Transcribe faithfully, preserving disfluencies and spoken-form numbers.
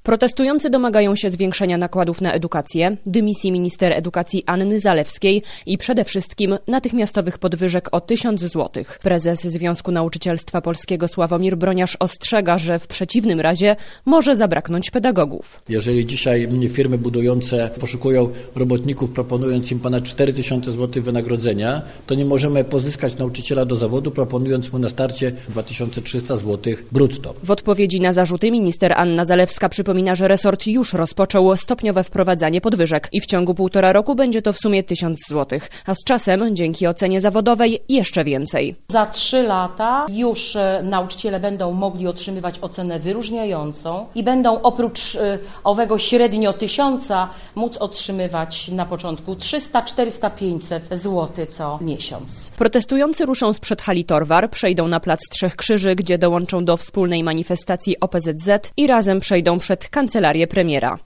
Protestujący domagają się zwiększenia nakładów na edukację, dymisji minister edukacji Anny Zalewskiej i przede wszystkim natychmiastowych podwyżek o tysiąc złotych. Prezes Związku Nauczycielstwa Polskiego Sławomir Broniarz ostrzega, że w przeciwnym razie może zabraknąć pedagogów. Jeżeli dzisiaj firmy budujące poszukują robotników, proponując im ponad cztery tysiące złotych wynagrodzenia, to nie możemy pozyskać nauczyciela do zawodu, proponując mu na starcie dwa tysiące trzysta złotych brutto. W odpowiedzi na zarzuty minister Anna Zalewska przypomina, że resort już rozpoczął stopniowe wprowadzanie podwyżek i w ciągu półtora roku będzie to w sumie tysiąc złotych, a z czasem, dzięki ocenie zawodowej, jeszcze więcej. Za trzy lata już nauczyciele będą mogli otrzymywać ocenę wyróżniającą i będą oprócz owego średnio tysiąca móc otrzymywać na początku trzysta, czterysta, pięćset złotych co miesiąc. Protestujący ruszą sprzed hali Torwar, przejdą na plac Trzech Krzyży, gdzie dołączą do wspólnej manifestacji O P Z Z i razem przejdą przed kancelarię premiera.